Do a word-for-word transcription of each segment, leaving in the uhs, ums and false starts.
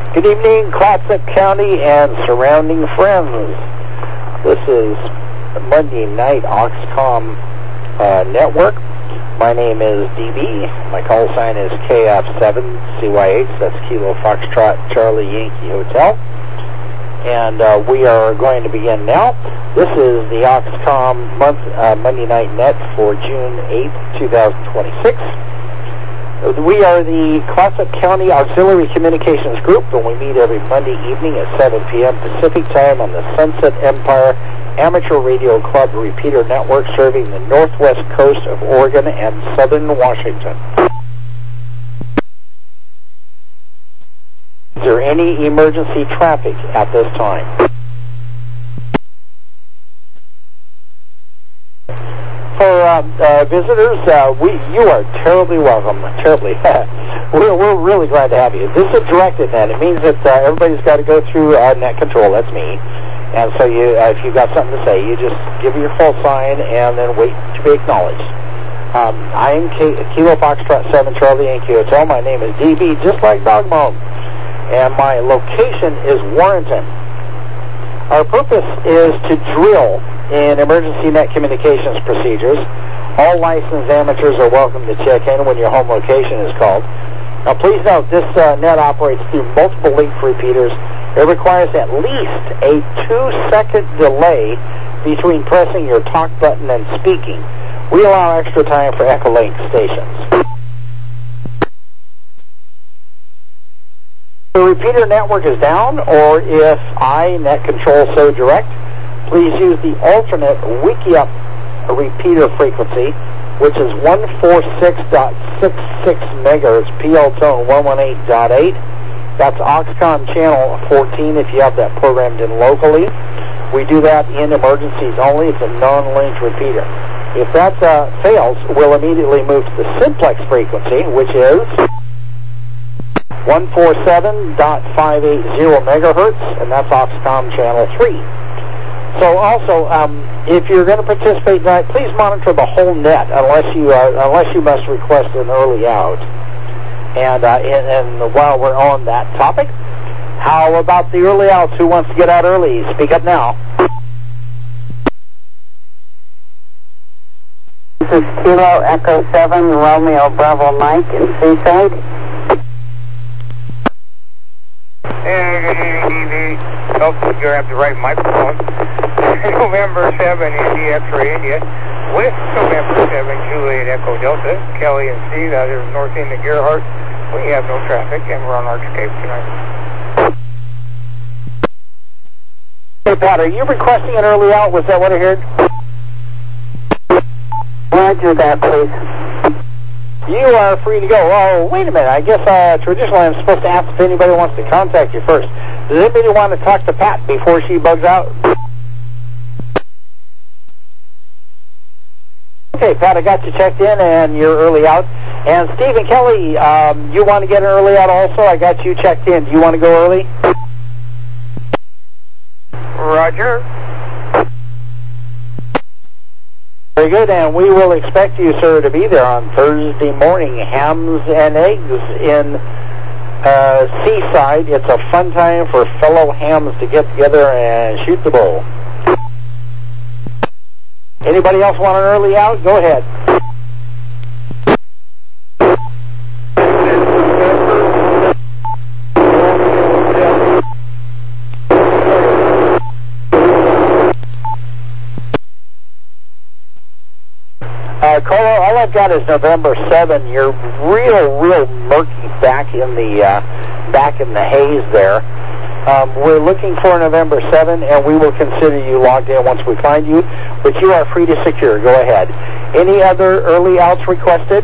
Good evening, Clatsop County and surrounding friends. This is Monday Night Oxcom uh, Network. My name is D B. My call sign is K F seven C Y H. That's Kilo Foxtrot Charlie Yankee Hotel. And uh, we are going to begin now. This is the Oxcom month, uh, Monday Night Net for June eighth, twenty twenty-six. We are the Clatsop County Auxiliary Communications Group, and we meet every Monday evening at seven p.m. Pacific Time on the Sunset Empire Amateur Radio Club repeater network serving the northwest coast of Oregon and southern Washington. Is there any emergency traffic at this time? For uh, uh, visitors, uh, we you are terribly welcome. Terribly, we're we're really glad to have you. This is directed net. It means that uh, everybody's got to go through uh, net control. That's me. And so you, uh, if you've got something to say, you just give your full sign and then wait to be acknowledged. Um, I am K- Kilo Foxtrot seven Charlie Yankee Hotel. My name is D B, just like Dogmo, and my location is Warrenton. Our purpose is to drill in emergency net communications procedures. All licensed amateurs are welcome to check in when your home location is called. Now please note, this uh, net operates through multiple link repeaters. It requires at least a two-second delay between pressing your talk button and speaking. We allow extra time for Echolink stations. The repeater network is down, or if I, Net Control, so direct, please use the alternate Wikiup repeater frequency, which is one forty-six point six six megahertz, P L tone one eighteen point eight. That's Oxcom channel fourteen if you have that programmed in locally. We do that in emergencies only. It's a non-linked repeater. If that uh, fails, we'll immediately move to the simplex frequency, which is one forty-seven point five eight zero megahertz, and that's Oxcom channel three. So also, um, if you're going to participate tonight, please monitor the whole net unless you uh, unless you must request an early out. And, uh, and and while we're on that topic, how about the early outs? Who wants to get out early? Speak up now. This is Kilo Echo seven Romeo Bravo Mike in Seaside. And good evening, D B. Hope you have the right microphone. November seven, Indy X-ray India, with November seven, Juliet Echo Delta, Kelly and Steve out of North End of Gerhardt. We have no traffic, and we're on our escape tonight. Hey, Pat, are you requesting an early out? Was that what I heard? Roger that, please. You are free to go. Oh, wait a minute. I guess uh, traditionally I'm supposed to ask if anybody wants to contact you first. Does anybody want to talk to Pat before she bugs out? Okay, Pat, I got you checked in, and you're early out. And Steve and Kelly, um, you want to get an early out also? I got you checked in. Do you want to go early? Roger. Very good, and we will expect you, sir, to be there on Thursday morning. Hams and eggs in uh, Seaside. It's a fun time for fellow hams to get together and shoot the bull. Anybody else want an early out? Go ahead. Uh, Colo, all I've got is November seventh. You're real, real murky back in the uh, back in the haze there. Um, we're looking for November seventh, and we will consider you logged in once we find you. But you are free to secure. Go ahead. Any other early outs requested?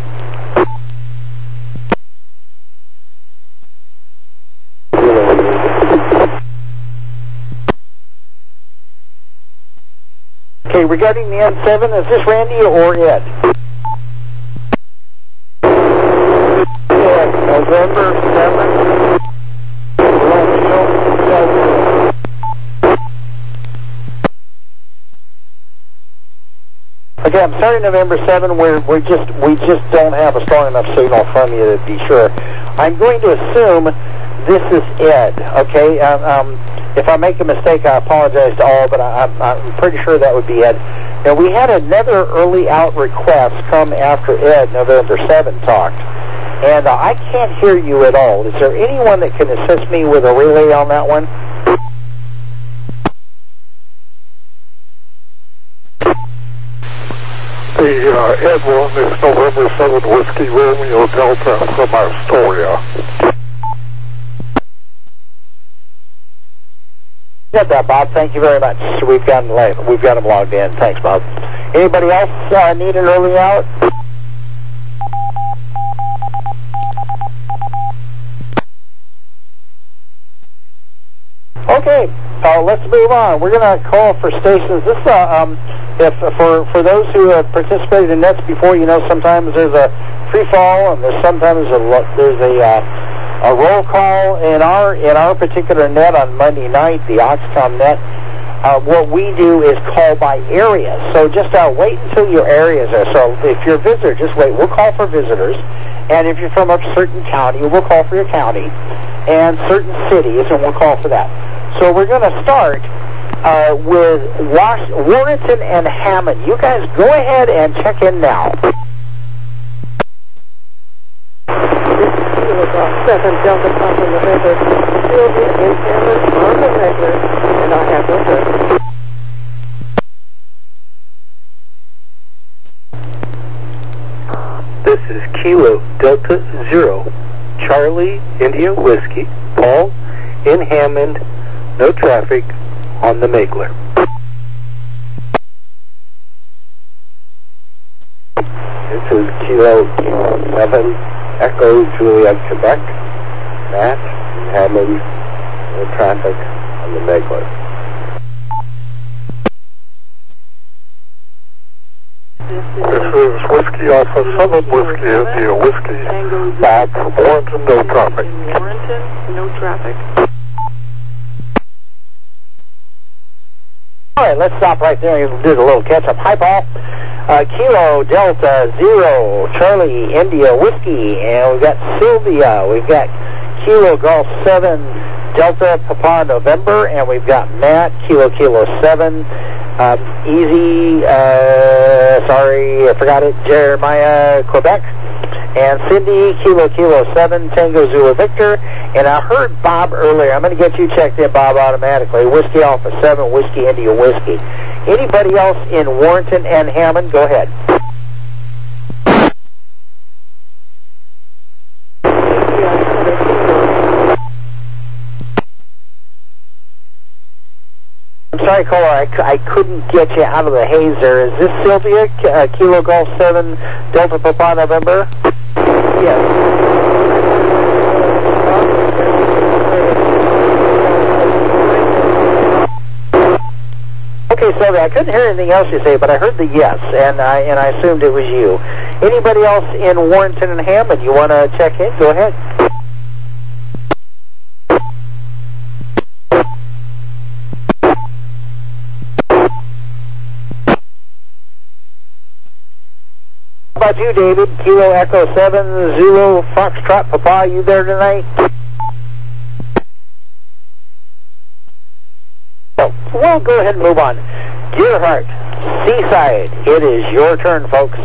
Okay, regarding the N seven, is this Randy or Ed? Ed, November seventh. Okay, I'm sorry, November seventh. We're we just we just don't have a strong enough signal from you to be sure. I'm going to assume this is Ed, okay? Um, um, if I make a mistake, I apologize to all, but I, I'm, I'm pretty sure that would be Ed. Now, we had another early out request come after Ed, November seventh, talked. And uh, I can't hear you at all. Is there anyone that can assist me with a relay on that one? The uh, Ed one is November seventh Whiskey Romeo Delta from Astoria. Got that, Bob. Thank you very much. We've got him, we've got him logged in. Thanks, Bob. Anybody else uh, need an early out? Okay, uh, let's move on. We're going to call for stations. This, uh, um, if for for those who have participated in nets before, you know sometimes there's a free fall and there's sometimes a there's a uh, a roll call in our in our particular net on Monday night, the Oxcom net. Uh, what we do is call by area. So just uh, wait until your areas are. So if you're a visitor, just wait. We'll call for visitors, and if you're from a certain county, we'll call for your county, and certain cities, and we'll call for that. So we're going to start uh, with Was- Warrenton and Hammond. You guys go ahead and check in now. This is Kilo Golf seven Delta Papa November. Sylvia in Hammond on the regular, and I have no further. This is Kilo Delta Zero, Charlie India Whiskey, Paul in Hammond. No traffic on the Megler. This is Kilo seven Echo Juliet, Quebec. Matt in Hammond. No traffic on the Megler. This is Whiskey Alpha seven Whiskey India Whiskey. Bob from Warrenton, no traffic. Warrenton, no traffic. All right, let's stop right there and do the little catch-up. Hi, Paul. Uh, Kilo Delta Zero, Charlie India Whiskey, and we've got Sylvia. We've got Kilo Golf seven, Delta Papa November, and we've got Matt, Kilo Kilo seven, um, Easy, uh, sorry, I forgot it, Jeremiah, Quebec, and Cindy, Kilo Kilo seven, Tango Zulu Victor, and I heard Bob earlier. I'm going to get you checked in, Bob, automatically. Whiskey Alpha seven, Whiskey India Whiskey. Anybody else in Warrenton and Hammond? Go ahead. I'm sorry, caller, I, I couldn't get you out of the haze there. Is this Sylvia, uh, Kilo Golf seven, Delta Papa November? Yes. Okay, Sylvia, I couldn't hear anything else you say, but I heard the yes, and I and I assumed it was you. Anybody else in Warrenton and Hammond you want to check in? Go ahead. How about you, David? Kilo Echo seven, Zulu Foxtrot Papa, you there tonight? Oh, well, go ahead and move on. Deerheart, Seaside, it is your turn, folks.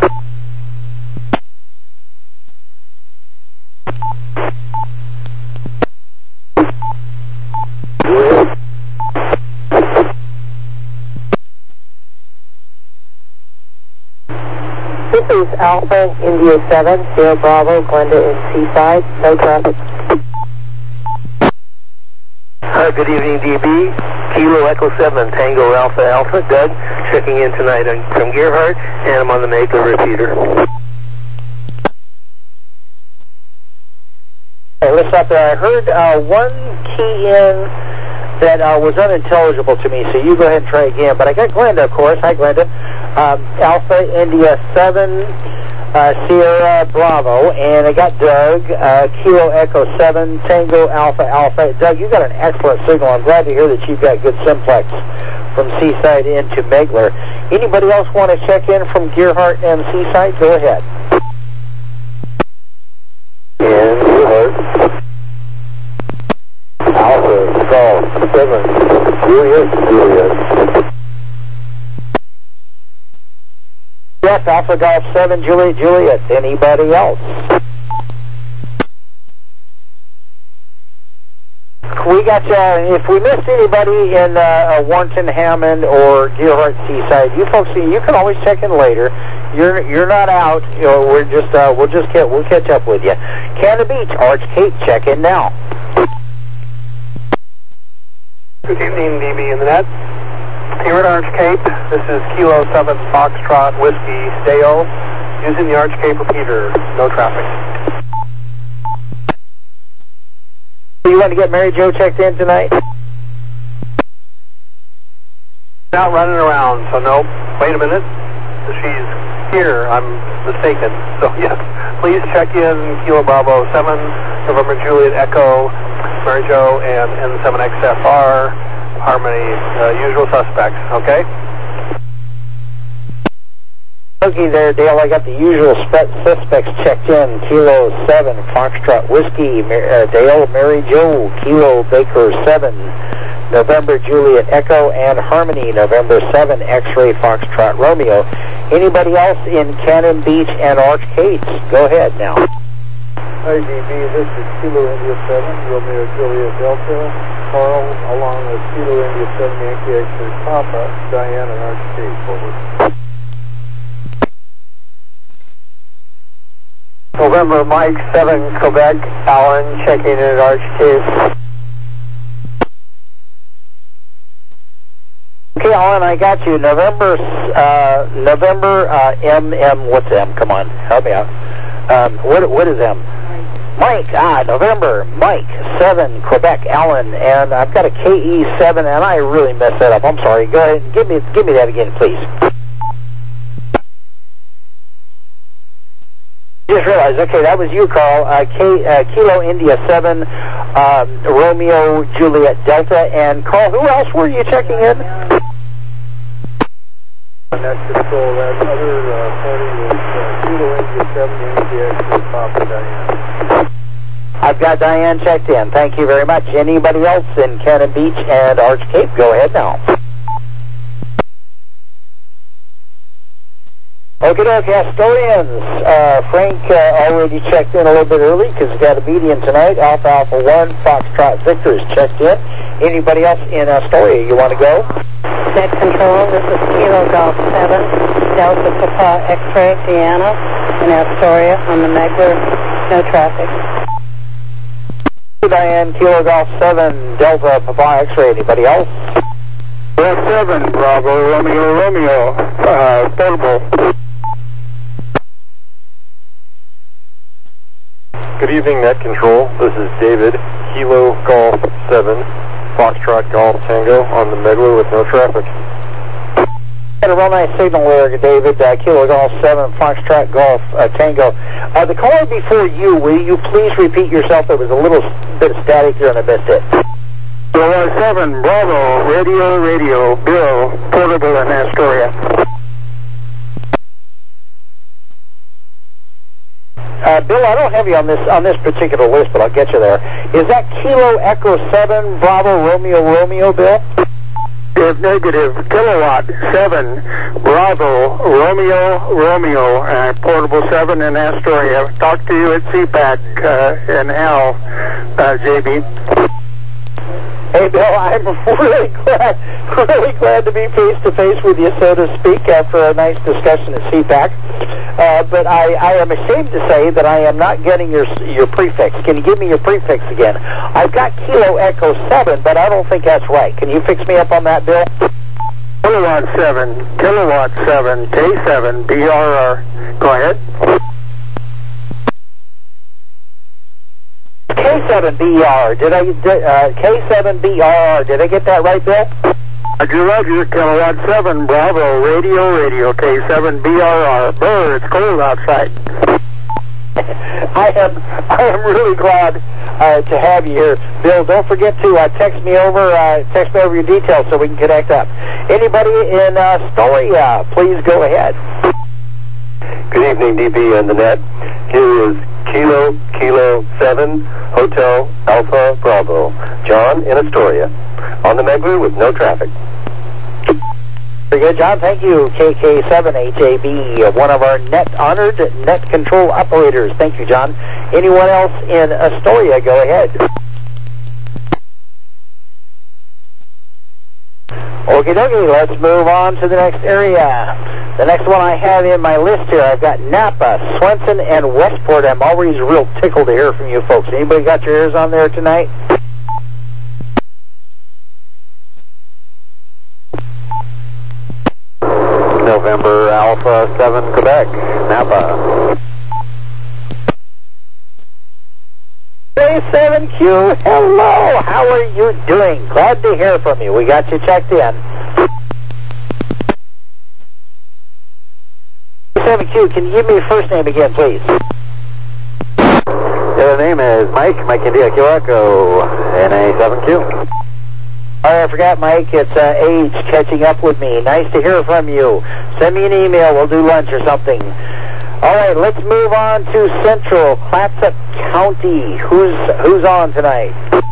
This is Alpha India seven, Sierra Bravo, Glenda in Seaside, no traffic. Uh, good evening, D B. Kilo Echo seven, Tango Alpha Alpha. Doug, checking in tonight on, from Gerhardt, and I'm on the Megler repeater. Hey, listen up there. I heard uh, one key in that uh, was unintelligible to me, so you go ahead and try again. But I got Glenda, of course. Hi, Glenda. Um, Alpha India seven, uh, Sierra Bravo, and I got Doug, uh, Kilo Echo seven, Tango Alpha Alpha. Doug, you got an excellent signal. I'm glad to hear that you've got good simplex from Seaside into Megler. Anybody else want to check in from Gerhardt and Seaside? Go ahead. And Gerhardt. Golf seven, Juliet, Juliet. Yes, Alpha Golf seven, Juliet, Juliet. Anybody else? We got you. If we missed anybody in uh, Warrenton, Hammond, or Gearhart, Seaside, you folks, you can always check in later. You're you're not out. You know, we're just uh, we'll just get we'll catch up with you. Cannon Beach, Arch Cape, check in now. Good evening, D B in the net. Here at Arch Cape, this is Kilo seven Foxtrot Whiskey Dale, using the Arch Cape repeater. No traffic. You want to get Mary Jo checked in tonight? Out running around, so no. Wait a minute. She's here. I'm mistaken. So yes, please check in Kilo Bravo seven, November Juliet Echo, Mary Jo, and N seven X F R, Harmony, uh, usual suspects, okay? Okay there, Dale. I got the usual suspects checked in. Kilo seven, Foxtrot Whiskey, uh, Dale, Mary Jo, Kilo Baker seven, November Juliet Echo, and Harmony, November seven, X-Ray Foxtrot Romeo. Anybody else in Cannon Beach and Arch Cape? Go ahead now. Hi, D B. This is Kilo India seven, Romeo Juliet Delta, Carl, along with Kilo India seven, Yankee X-Ray Papa, Diane, and Arch Cape. Over. November Mike seven, Quebec, Alan, checking in at Arch Cape. Okay, Alan, I got you. November, uh, November, uh, M, M, what's M? Come on, help me out. Um, what, what is M? Mike, ah, November, Mike, seven, Quebec, Alan, and I've got a K E seven, and I really messed that up. I'm sorry. Go ahead and give me, give me that again, please. Just realized, okay, that was you, Carl. Uh, K, uh, Kilo India seven, um, Romeo Juliet Delta, and Carl, who else were you checking in? Net control, that other uh, party was uh, Kilo India seven, Yankee X-Ray Papa, Diane. I've got Diane checked in. Thank you very much. Anybody else in Cannon Beach and Arch Cape? Go ahead now. Okay, doke, Astorians. Uh, Frank uh, already checked in a little bit early because he's got a median tonight. Alpha Alpha one, Foxtrot Victor is checked in. Anybody else in Astoria you want to go? Net control, this is Kilo Golf seven, Delta Papa X-Ray, Deanna, in Astoria on the Megler, no traffic. Diane, Kilo Golf seven, Delta Papa X-Ray, anybody else? Golf seven, Bravo, Romeo, Romeo, uh, portable. Good evening, Net Control. This is David, Kilo Golf seven, Foxtrot Golf Tango on the Megler with no traffic. Got a real nice signal there, David. Uh, Kilo Golf seven, Foxtrot Golf uh, Tango. Uh, the caller before you, will you please repeat yourself? There was a little bit of static here and I missed it. Kilo seven, Bravo, Radio, Radio, Bill, portable in Astoria. Uh, Bill, I don't have you on this on this particular list, but I'll get you there. Is that Kilo Echo seven, Bravo, Romeo, Romeo, Bill? If negative, Kilowatt seven, Bravo, Romeo, Romeo, uh, portable seven in Astoria. Talk to you at C PAC uh, in Al, uh, J B. Hey, Bill, I'm really glad, really glad to be face-to-face with you, so to speak, after a nice discussion at C PAC. Uh, but I, I am ashamed to say that I am not getting your your prefix. Can you give me your prefix again? I've got Kilo Echo seven, but I don't think that's right. Can you fix me up on that, Bill? Kilowatt seven, Kilowatt seven, K seven, B R R. Go ahead. K seven B R. Did I did, uh, K seven B R R? Did I get that right, Bill? Roger, Roger, Kilowatt seven, Bravo, Radio, Radio, K seven B R R. Brr, it's cold outside. I am I am really glad uh, to have you here, Bill. Don't forget to uh, text me over uh, text me over your details so we can connect up. Anybody in uh, Astoria, please go ahead. Good evening, D B and the Net. Here is Kilo, Kilo seven, Hotel Alpha Bravo. John in Astoria. On the Megler with no traffic. Very good, John. Thank you. K K seven H A B, one of our net honored net control operators. Thank you, John. Anyone else in Astoria, go ahead. Okie dokie, let's move on to the next area. The next one I have in my list here, I've got Napa, Swenson, and Westport. I'm always real tickled to hear from you folks. Anybody got your ears on there tonight? November Alpha seven, Quebec, Napa. K seven Q, hello, how are you doing? Glad to hear from you. We got you checked in. K seven Q, can you give me your first name again, please? The name is Mike, Mike India Kilo Echo, N A seven Q. Oh, I forgot, Mike. It's uh, Age catching up with me. Nice to hear from you. Send me an email. We'll do lunch or something. All right, let's move on to Central Clatsop County. Who's who's on tonight?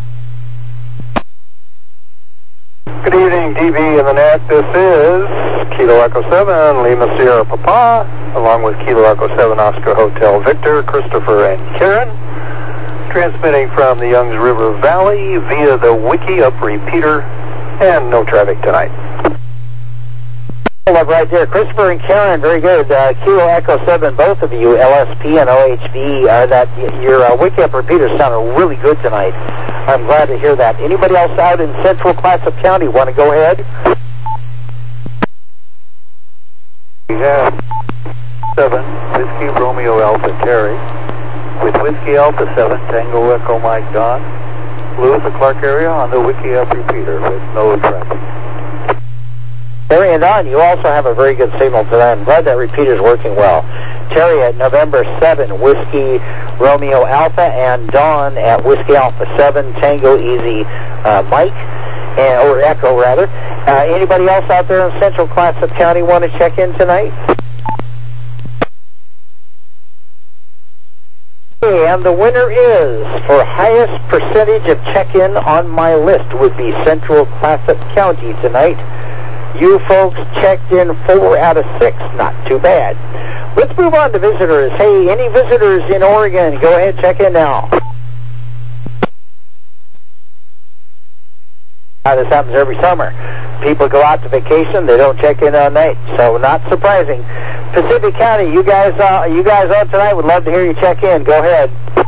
Good evening, D B in the net. This is Kilo Echo seven, Lima Sierra Papa, along with Kilo Echo seven, Oscar Hotel Victor, Christopher, and Karen. Transmitting from the Youngs River Valley via the Wiki Up repeater, and no traffic tonight. Hold up right there. Christopher and Karen, very good. Uh, Kilo Echo seven, both of you, L S P and O H V, uh, that your uh, Wiki Up repeaters sounded really good tonight. I'm glad to hear that. Anybody else out in Central Clatsop County want to go ahead? We have seven, Whiskey Romeo Alpha Terry. With Whiskey Alpha seven, Tango Echo Mike Don, Lewis, the Clark area on the Wiki Up repeater with no traffic. Terry and Don, you also have a very good signal today. I'm glad that repeater is working well. Terry at November seven, Whiskey Romeo Alpha, and Don at Whiskey Alpha seven, Tango Easy uh, Mike, and, or Echo rather. Uh, anybody else out there in Central Clatsop County want to check in tonight? And the winner is, for highest percentage of check-in on my list, would be Central Clatsop County tonight. You folks checked in four out of six. Not too bad. Let's move on to visitors. Hey, any visitors in Oregon, go ahead, check in now. Now, this happens every summer. People go out to vacation, they don't check in on night, so not surprising. Pacific County, you guys, uh, you guys on tonight, would love to hear you check in. Go ahead.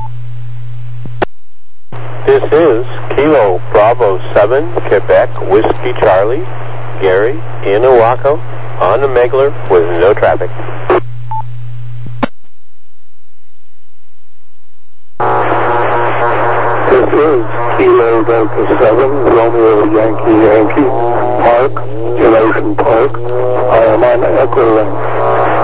This is Kilo Bravo seven, Quebec, Whiskey Charlie, Gary, in Oahu, on the Megler with no traffic. This is Kilo Delta seven, Romeo Yankee Yankee, Park, in Ocean Park. I am on Echo Link.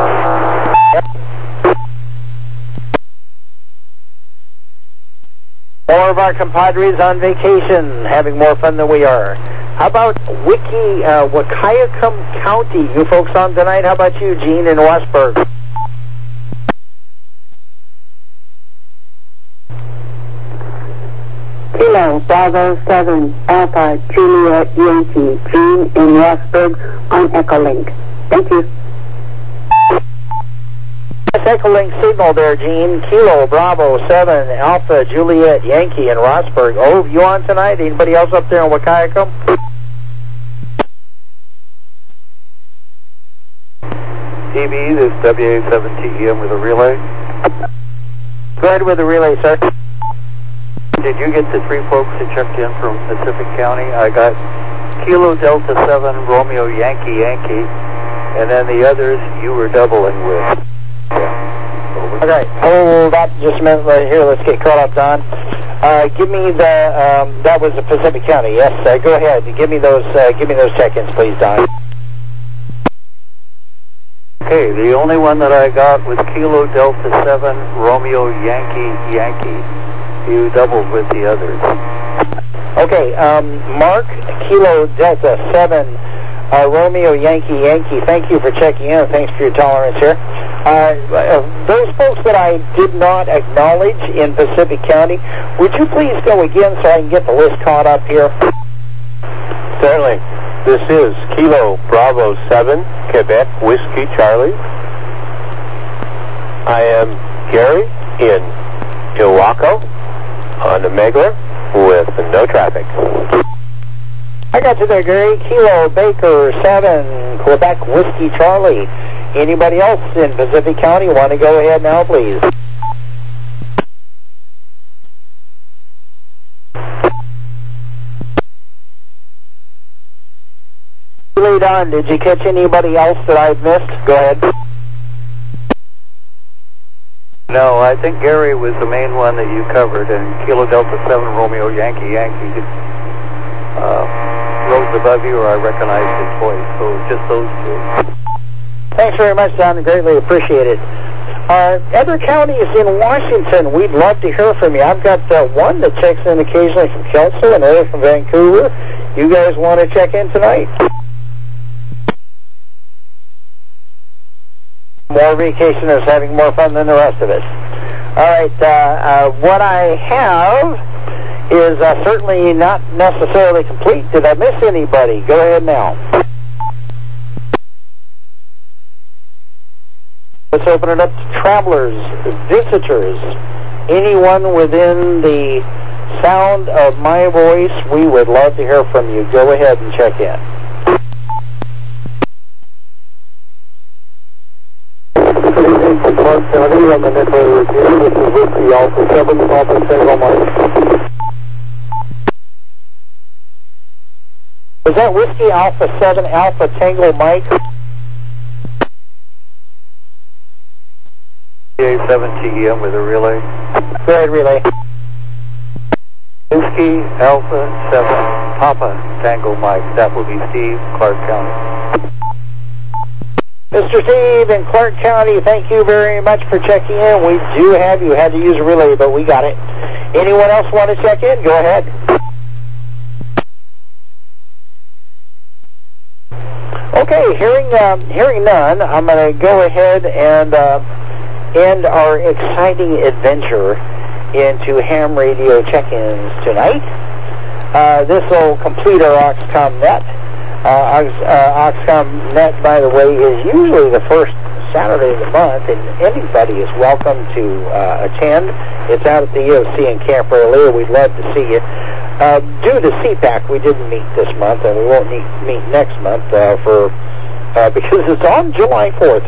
More of our compadres on vacation, having more fun than we are. How about Wiki, uh, Wahkiakum County? You folks on tonight? How about you, Gene, in Westburg? Kilo Bravo seven, Alpha Juliet Yankee, Gene in Westburg on Echolink. Thank you. Echolink signal there, Gene. Kilo Bravo seven, Alpha Juliet Yankee in Rossburg. Oh, you on tonight? Anybody else up there in Wahkiakum? T V, this is W A seven T E M with a relay. Go ahead with the relay, sir. Did you get the three folks that checked in from Pacific County? I got Kilo Delta seven, Romeo Yankee Yankee, and then the others you were doubling with. Okay, hold up just a minute right here. Let's get caught up, Don. Uh, give me the, um, that was the Pacific County. Yes, uh, go ahead. Give me those, uh, give me those check-ins, please, Don. Okay, the only one that I got was Kilo Delta seven, Romeo Yankee Yankee. You doubled with the others. Okay, um, Mark, Kilo Delta seven, uh, Romeo Yankee Yankee. Thank you for checking in. Thanks for your tolerance here. Uh, those folks that I did not acknowledge in Pacific County, would you please go again so I can get the list caught up here? Certainly. This is Kilo Bravo seven, Quebec Whiskey Charlie. I am Gary in Ilwaco on the Megler with no traffic. I got you there, Gary. Kilo Baker seven, Quebec Whiskey Charlie. Anybody else in Pacific County want to go ahead now, please? Lead on. Did you catch anybody else that I've missed? Go ahead. No, I think Gary was the main one that you covered, and Kilo Delta seven Romeo Yankee Yankee uh, rose above you, or I recognized his voice. So just those two. Thanks very much, Don. Greatly appreciate it. Uh, other counties in Washington, we'd love to hear from you. I've got uh, one that checks in occasionally from Kelso, another from Vancouver. You guys want to check in tonight? More vacationers having more fun than the rest of us. All right, uh, uh, what I have is uh, certainly not necessarily complete. Did I miss anybody? Go ahead now. Let's open it up to travelers, visitors, anyone within the sound of my voice. We would love to hear from you. Go ahead and check in. Clark County on the Nicola Review. This is Whiskey Alpha seven, Papa Tango Mike. Was that Whiskey Alpha seven, Alpha Tango Mike? A seven T E M with a relay. Go ahead, relay. Whiskey Alpha seven, Papa Tango Mike. That will be Steve, Clark County. Mister Steve in Clark County, thank you very much for checking in. We do have you. Had to use a relay, but we got it. Anyone else want to check in? Go ahead. Okay, hearing um, hearing none, I'm going to go ahead and uh, end our exciting adventure into ham radio check-ins tonight. Uh, this will complete our Oxcom Net. Uh, uh, Oxcom Net, by the way, is usually the first Saturday of the month, and anybody is welcome to uh, attend. It's out at the E O C in Camp Earlier. We'd love to see you. Uh, due to C PAC, we didn't meet this month, and we won't meet, meet next month uh, for uh, because it's on July fourth.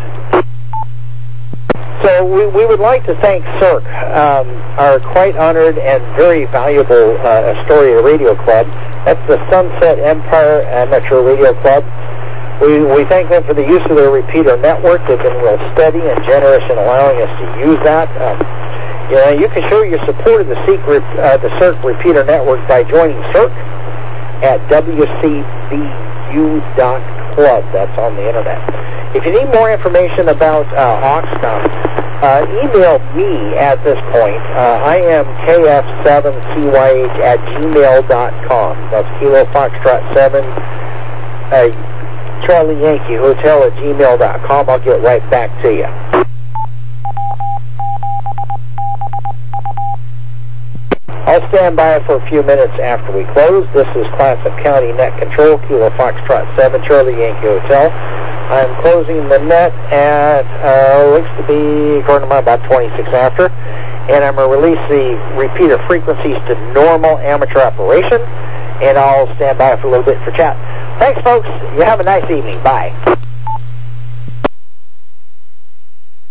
So we, we would like to thank C I R C, um, our quite honored and very valuable uh, Astoria Radio Club. That's the Sunset Empire Amateur Radio Club. We, we thank them for the use of their repeater network. They've been real steady and generous in allowing us to use that. Um, you know, you can show your support of the C I R C, uh, the C I R C repeater network by joining C I R C at W C B U dot club. That's on the internet. If you need more information about uh, Oxcom, uh, email me at this point. Uh, I am K F seven C Y H at gmail dot com. That's Kilo Foxtrot seven, uh, Charlie Yankee Hotel at gmail dot com. I'll get right back to you. I'll stand by for a few minutes after we close. This is Classic County Net Control, Kilo Foxtrot seven, Charlie Yankee Hotel. I'm closing the net at, uh, looks to be, according to my, about twenty-six after. And I'm going to release the repeater frequencies to normal amateur operation. And I'll stand by for a little bit for chat. Thanks, folks. You have a nice evening. Bye.